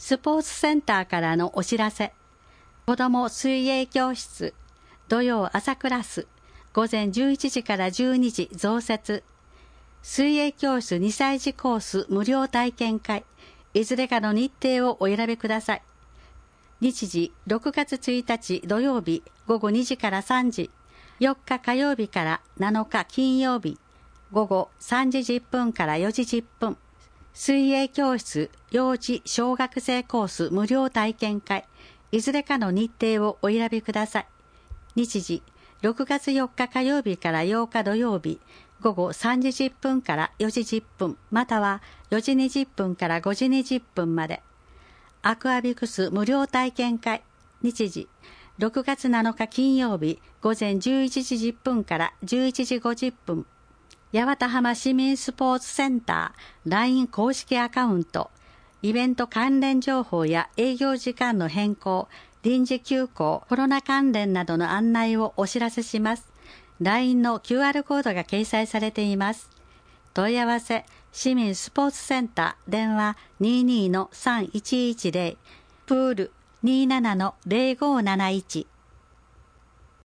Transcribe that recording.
スポーツセンターからのお知らせ。子ども水泳教室、土曜朝クラス、午前11時から12時増設。水泳教室2歳児コース無料体験会、いずれかの日程をお選びください。日時、6月1日土曜日午後2時から3時、4日火曜日から7日金曜日、午後3時10分から4時10分。水泳教室幼児小学生コース無料体験会、いずれかの日程をお選びください。日時、6月4日火曜日から8日土曜日、午後3時10分から4時10分、または4時20分から5時20分まで。アクアビクス無料体験会、日時、6月7日金曜日、午前11時10分から11時50分。八幡浜市民スポーツセンター LINE 公式アカウント、イベント関連情報や営業時間の変更、臨時休校、コロナ関連などの案内をお知らせします。LINE の QR コードが掲載されています。問い合わせ、市民スポーツセンター、電話 22-3110、プール 27-0571